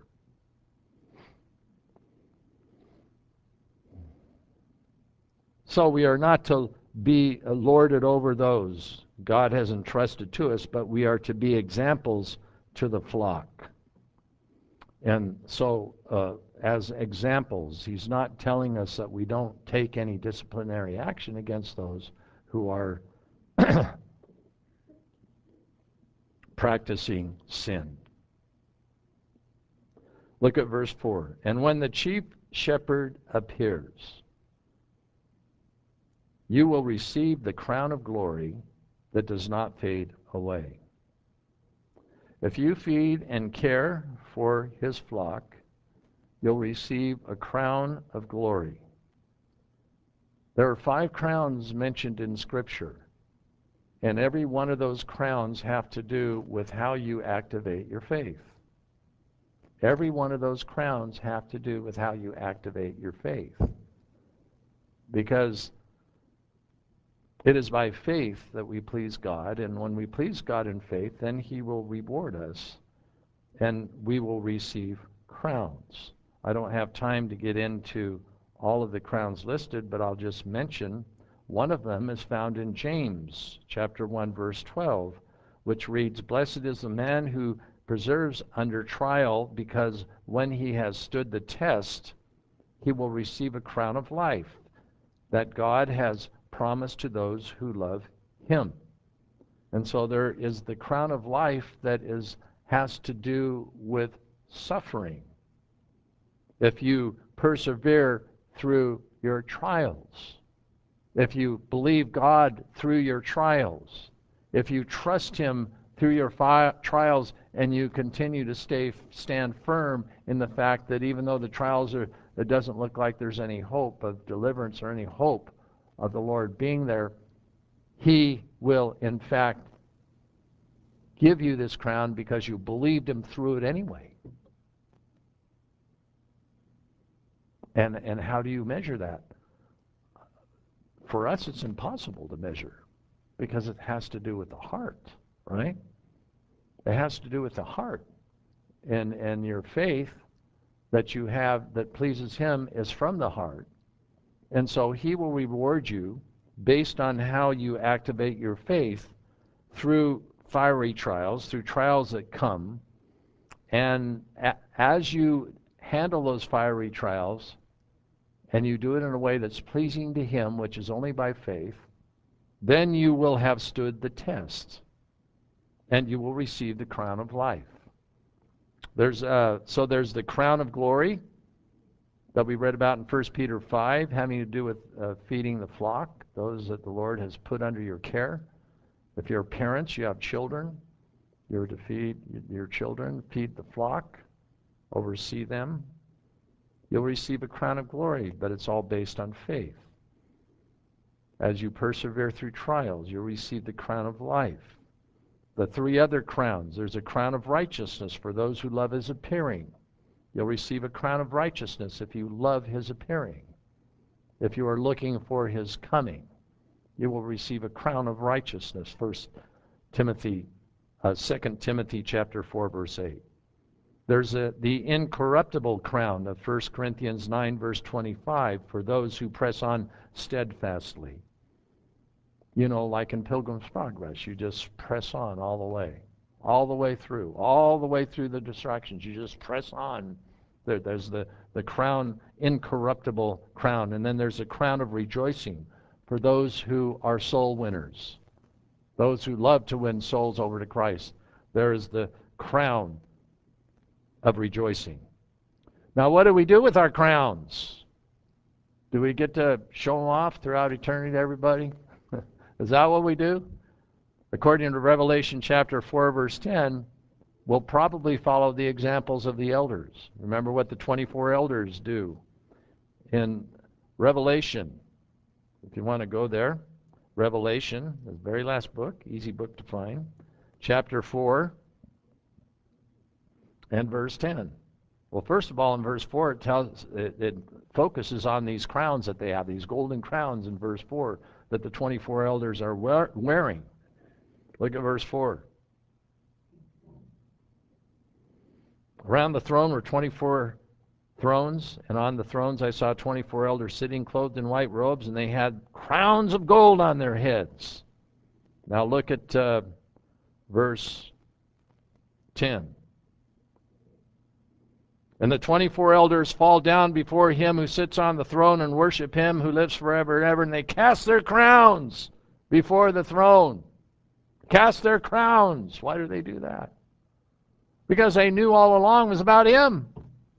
So we are not to be lorded over those God has entrusted to us, but we are to be examples to the flock. And so uh, as examples, he's not telling us that we don't take any disciplinary action against those who are practicing sin. Look at verse four. And when the chief shepherd appears, you will receive the crown of glory that does not fade away. If you feed and care for his flock, you'll receive a crown of glory. There are five crowns mentioned in Scripture, and every one of those crowns have to do with how you activate your faith. Every one of those crowns have to do with how you activate your faith. Because it is by faith that we please God, and when we please God in faith, then he will reward us, and we will receive crowns. I don't have time to get into all of the crowns listed, but I'll just mention one of them is found in James chapter one, verse twelve, which reads, Blessed is the man who preserves under trial, because when he has stood the test, he will receive a crown of life that God has promised to those who love him. And so there is the crown of life that is has to do with suffering. If you persevere through your trials, if you believe God through your trials, if you trust him through your fi- trials and you continue to stay stand firm in the fact that even though the trials are, it doesn't look like there's any hope of deliverance or any hope of the Lord being there, he will in fact give you this crown because you believed him through it anyway. And and how do you measure that? For us, it's impossible to measure because it has to do with the heart, right? It has to do with the heart. And and your faith that you have that pleases him is from the heart. And so he will reward you based on how you activate your faith through fiery trials, through trials that come. And a- as you handle those fiery trials, and you do it in a way that's pleasing to him, which is only by faith, then you will have stood the test, and you will receive the crown of life. There's uh, so there's the crown of glory that we read about in First Peter five, having to do with uh, feeding the flock, those that the Lord has put under your care. If you're parents, you have children, you're to feed your children, feed the flock, oversee them. You'll receive a crown of glory, but it's all based on faith. As you persevere through trials, you'll receive the crown of life. The three other crowns, there's a crown of righteousness for those who love his appearing. You'll receive a crown of righteousness if you love his appearing. If you are looking for his coming, you will receive a crown of righteousness. First Timothy, uh, Second Timothy chapter four, verse eight. There's a, the incorruptible crown of First Corinthians nine, verse twenty-five, for those who press on steadfastly. You know, like in Pilgrim's Progress, you just press on all the way, all the way through, all the way through the distractions. You just press on. There, there's the, the crown, incorruptible crown. And then there's a crown of rejoicing for those who are soul winners, those who love to win souls over to Christ. There is the crown of rejoicing. Now, what do we do with our crowns? Do we get to show them off throughout eternity to everybody? Is that what we do? According to Revelation chapter four, verse ten, we'll probably follow the examples of the elders. Remember what the twenty-four elders do in Revelation. If you want to go there, Revelation, the very last book, easy book to find, chapter four, and verse ten. Well, first of all, in verse four, it tells it, it focuses on these crowns that they have, these golden crowns in verse four that the twenty-four elders are wear, wearing. Look at verse four. Around the throne were twenty-four thrones, and on the thrones I saw twenty-four elders sitting clothed in white robes, and they had crowns of gold on their heads. Now look at uh, verse ten. And the twenty-four elders fall down before him who sits on the throne and worship him who lives forever and ever. And they cast their crowns before the throne. Cast their crowns. Why do they do that? Because they knew all along it was about him.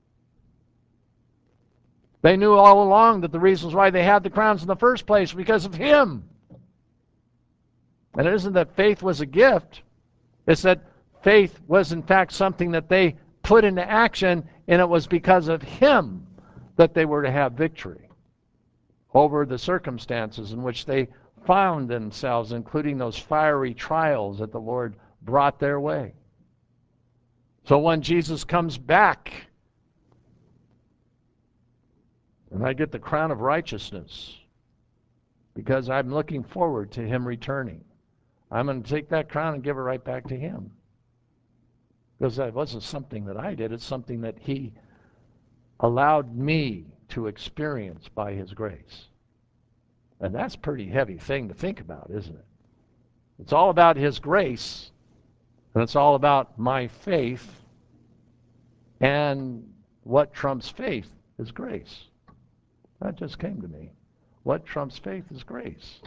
They knew all along that the reasons why they had the crowns in the first place because of him. And it isn't that faith was a gift. It's that faith was in fact something that they put into action, and it was because of him that they were to have victory over the circumstances in which they found themselves, including those fiery trials that the Lord brought their way. So when Jesus comes back, and I get the crown of righteousness because I'm looking forward to him returning, I'm going to take that crown and give it right back to him. Because that wasn't something that I did. It's something that he allowed me to experience by his grace. And that's a pretty heavy thing to think about, isn't it? It's all about his grace, and it's all about my faith, and what trumps faith is grace. That just came to me. What trumps faith is grace.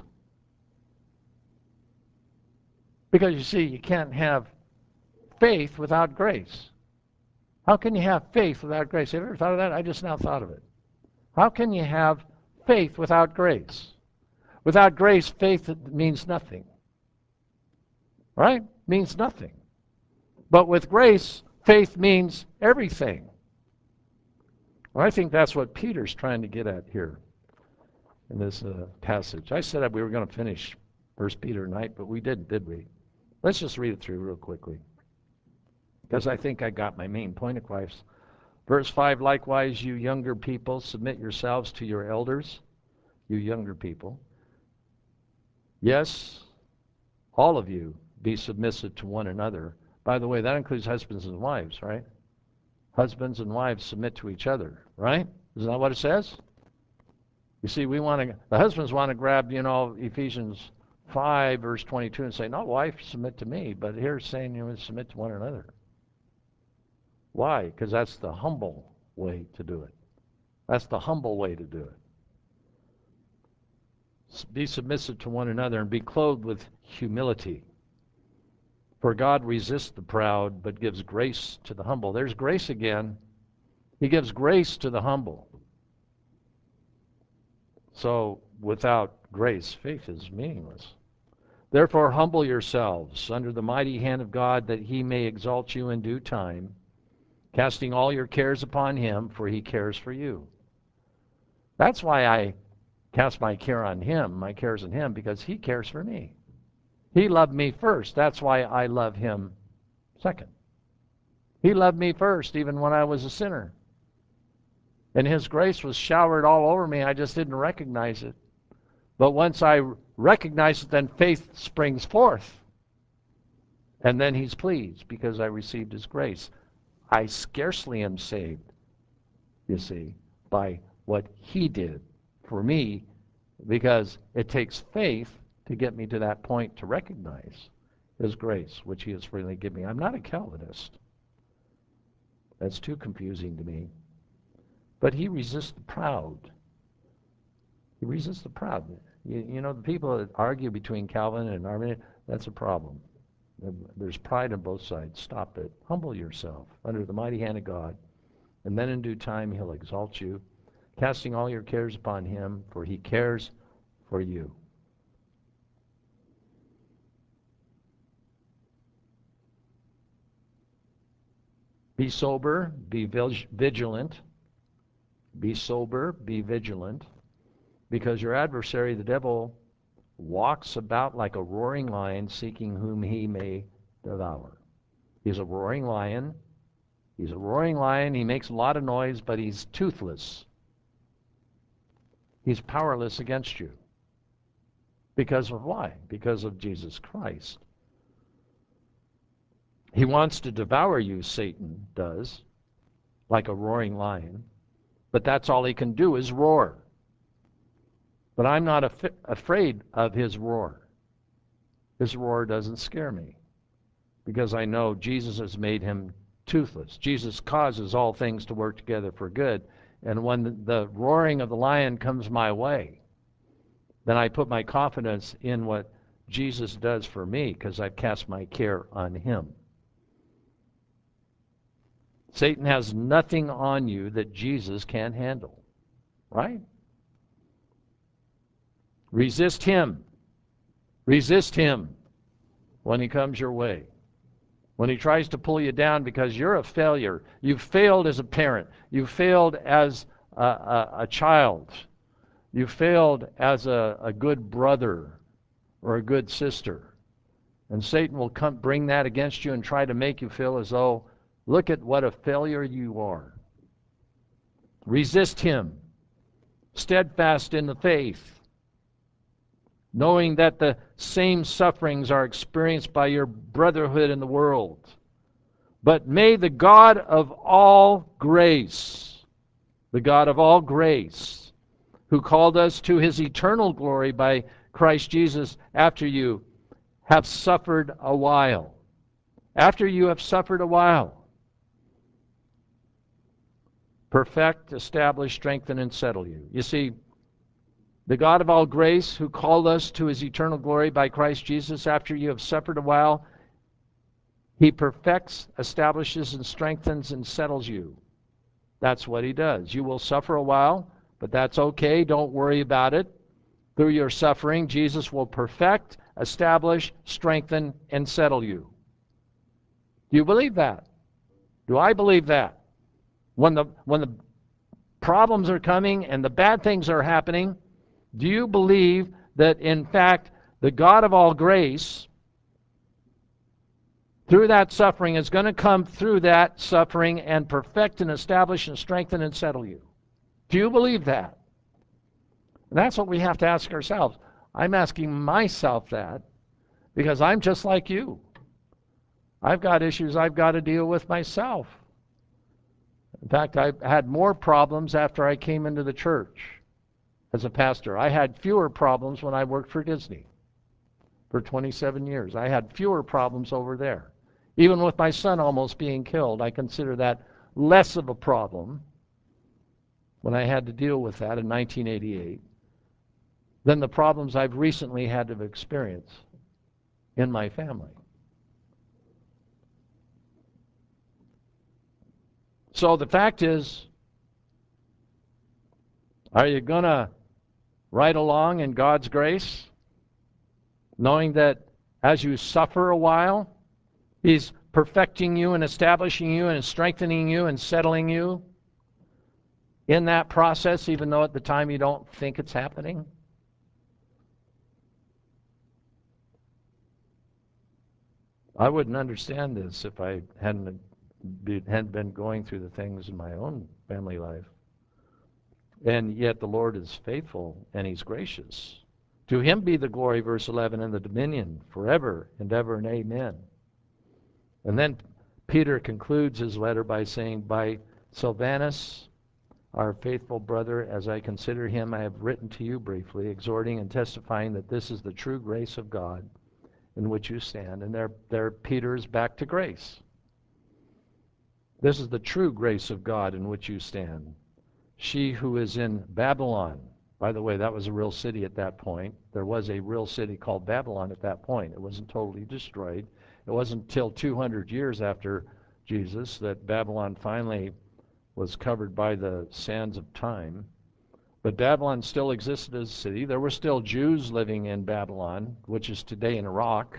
Because you see, you can't have faith without grace. How can you have faith without grace? Have you ever thought of that? I just now thought of it. How can you have faith without grace? Without grace, faith means nothing. Right? Means nothing. But with grace, faith means everything. Well, I think that's what Peter's trying to get at here in this uh, passage. I said that we were going to finish First Peter tonight, but we didn't, did we? Let's just read it through real quickly, because I think I got my main point across. Verse five, likewise, you younger people, submit yourselves to your elders, you younger people. Yes, all of you be submissive to one another. By the way, that includes husbands and wives, right? Husbands and wives submit to each other, right? Isn't that what it says? You see, we want to, the husbands want to grab, you know, Ephesians five, verse twenty-two, and say, no, wife, submit to me. But here it's saying you submit to one another. Why? Because that's the humble way to do it. That's the humble way to do it. Be submissive to one another and be clothed with humility. For God resists the proud, but gives grace to the humble. There's grace again. He gives grace to the humble. So without grace, faith is meaningless. Therefore humble yourselves under the mighty hand of God, that he may exalt you in due time, casting all your cares upon him, for he cares for you. That's why I cast my care on him, my cares on him, because he cares for me. He loved me first. That's why I love him second. He loved me first, even when I was a sinner. And his grace was showered all over me. I just didn't recognize it. But once I recognize it, then faith springs forth. And then he's pleased because I received his grace. I scarcely am saved, you see, by what he did for me, because it takes faith to get me to that point to recognize his grace, which he has freely given me. I'm not a Calvinist. That's too confusing to me. But he resists the proud. He resists the proud. You, you know, the people that argue between Calvin and Arminian, that's a problem. There's pride on both sides. Stop it. Humble yourself under the mighty hand of God, and then in due time he'll exalt you, casting all your cares upon him, for he cares for you. Be sober, be vigilant. Be sober, be vigilant, because your adversary, the devil, walks about like a roaring lion, seeking whom he may devour. He's a roaring lion. He's a roaring lion. He makes a lot of noise, but he's toothless. He's powerless against you. Because of why? Because of Jesus Christ. He wants to devour you, Satan does, like a roaring lion. But that's all he can do is roar. But I'm not af- afraid of his roar. His roar doesn't scare me, because I know Jesus has made him toothless. Jesus causes all things to work together for good. And when the, the roaring of the lion comes my way, then I put my confidence in what Jesus does for me, because I've cast my care on him. Satan has nothing on you that Jesus can't handle. Right? Resist him. Resist him when he comes your way. When he tries to pull you down because you're a failure. You've failed as a parent. You've failed as a, a, a child. You've failed as a, a good brother or a good sister. And Satan will come bring that against you and try to make you feel as though, look at what a failure you are. Resist him. Steadfast in the faith, knowing that the same sufferings are experienced by your brotherhood in the world. But may the God of all grace, the God of all grace, who called us to his eternal glory by Christ Jesus, after you have suffered a while, after you have suffered a while, perfect, establish, strengthen, and settle you. You see, The God of all grace, who called us to his eternal glory by Christ Jesus, after you have suffered a while, he perfects, establishes, and strengthens and settles you. That's what he does. You will suffer a while, but that's okay. Don't worry about it. Through your suffering, Jesus will perfect, establish, strengthen, and settle you. Do you believe that? Do I believe that? When the, when the problems are coming and the bad things are happening, do you believe that, in fact, the God of all grace, through that suffering, is going to come through that suffering and perfect and establish and strengthen and settle you? Do you believe that? And that's what we have to ask ourselves. I'm asking myself that because I'm just like you. I've got issues I've got to deal with myself. In fact, I had more problems after I came into the church as a pastor. I had fewer problems when I worked for Disney for twenty-seven years. I had fewer problems over there. Even with my son almost being killed, I consider that less of a problem when I had to deal with that in nineteen eighty-eight than the problems I've recently had to experience in my family. So the fact is, are you going to ride along in God's grace, knowing that as you suffer a while, he's perfecting you and establishing you and strengthening you and settling you in that process, even though at the time you don't think it's happening? I wouldn't understand this if I hadn't be, hadn't been going through the things in my own family life. And yet the Lord is faithful and he's gracious. To him be the glory, verse eleven, and the dominion forever and ever, and amen. And then Peter concludes his letter by saying, by Silvanus, our faithful brother, as I consider him, I have written to you briefly, exhorting and testifying that this is the true grace of God in which you stand. And there, there Peter's back to grace. This is the true grace of God in which you stand. She who is in Babylon, by the way, that was a real city at that point. There was a real city called Babylon at that point. It wasn't totally destroyed. It wasn't until two hundred years after Jesus that Babylon finally was covered by the sands of time. But Babylon still existed as a city. There were still Jews living in Babylon, which is today in Iraq.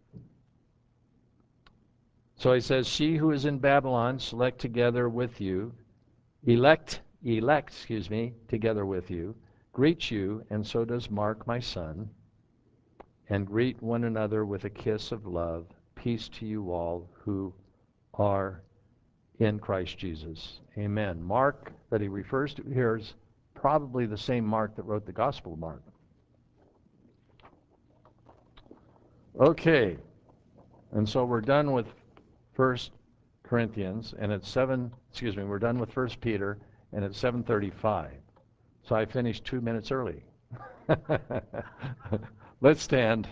So he says, she who is in Babylon, select together with you, elect, elect, excuse me, together with you, greet you, and so does Mark, my son, and greet one another with a kiss of love. Peace to you all who are in Christ Jesus. Amen. Mark that he refers to here is probably the same Mark that wrote the Gospel of Mark. Okay. And so we're done with First Corinthians, and it's seven, excuse me, we're done with First Peter, and it's seven thirty-five. So I finished two minutes early. Let's stand.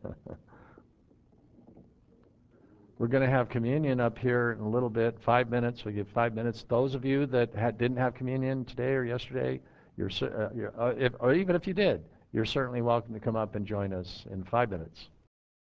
We're going to have communion up here in a little bit, five minutes. We give five minutes. Those of you that had, didn't have communion today or yesterday, you're, uh, you're, uh, if, or even if you did, you're certainly welcome to come up and join us in five minutes.